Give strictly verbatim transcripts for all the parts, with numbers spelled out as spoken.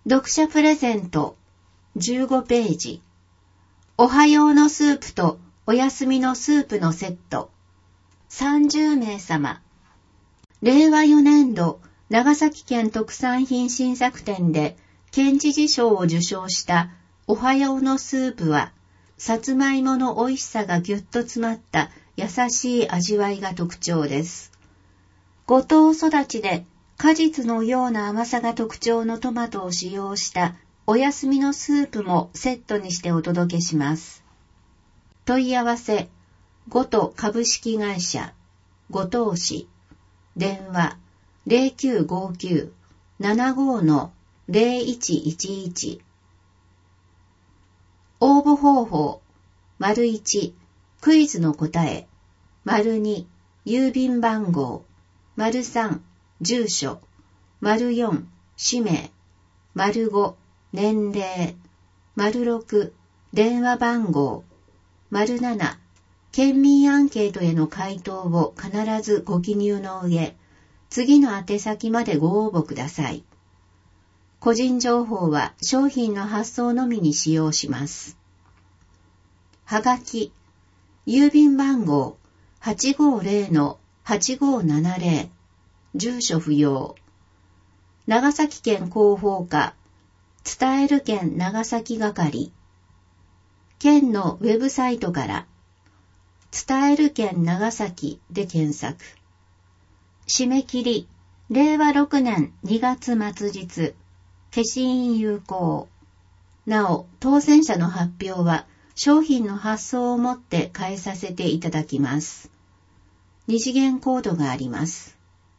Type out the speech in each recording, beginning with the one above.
読者プレゼントじゅうごページ。おはようのスープとおやすみのスープのセット。さんじゅうめいさま。れいわよねんど長崎県特産品新作展で県知事賞を受賞したおはようのスープは、さつまいもの美味しさがぎゅっと詰まった優しい味わいが特徴です。五島育ちで果実のような甘さが特徴のトマトを使用したおやすみのスープもセットにしてお届けします。問い合わせ、ごと株式会社、五島市、電話 ゼロきゅうごきゅう ななご の ゼロいちいちいち。応募方法、丸いち、クイズの答え、丸に、郵便番号、丸さん、住所、丸よん、氏名、丸ご、年齢、丸ろく、電話番号、丸なな、県民アンケートへの回答を必ずご記入の上、次の宛先までご応募ください。個人情報は商品の発送のみに使用します。はがき、郵便番号 はちごゼロのはちごななゼロ、住所不要。長崎県広報課、伝える県長崎係。県のウェブサイトから、伝える県長崎で検索。締め切り、れいわろくねんにがつ末日、消印有効。なお、当選者の発表は、商品の発送をもって返させていただきます。二次元コードがあります。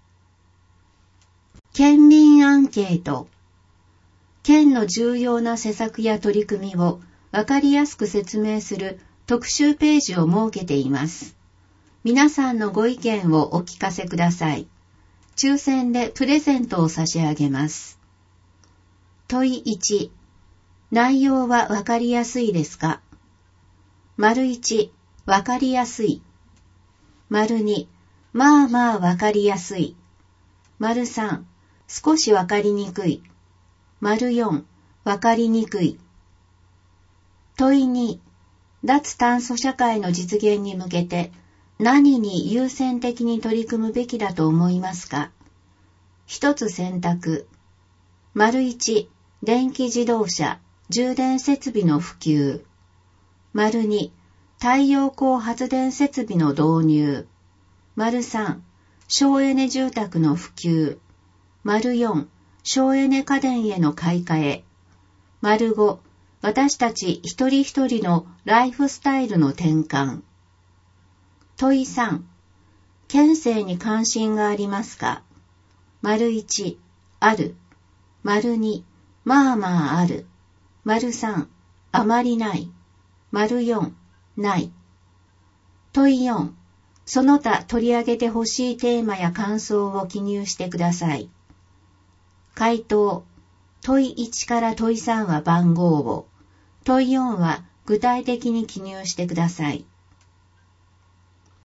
県民アンケート。県の重要な施策や取り組みをわかりやすく説明する特集ページを設けています。皆さんのご意見をお聞かせください。抽選でプレゼントを差し上げます。問いいち、内容はわかりやすいですか？丸いち、わかりやすい。丸に、まあまあわかりやすい。丸さん、少しわかりにくい。丸よん、わかりにくい。問いに、脱炭素社会の実現に向けて何に優先的に取り組むべきだと思いますか？一つ選択。丸いち、電気自動車、充電設備の普及。丸に、太陽光発電設備の導入。丸さん、省エネ住宅の普及。丸よん、省エネ家電への買い替え。丸ご、私たち一人一人のライフスタイルの転換。問いさん、県政に関心がありますか？丸いち、ある。丸に、まあまあある。丸さん、あまりない。丸よん、ない。問いよん、その他取り上げてほしいテーマや感想を記入してください。回答、問いいちから問いさんは番号を、問いよんは具体的に記入してください。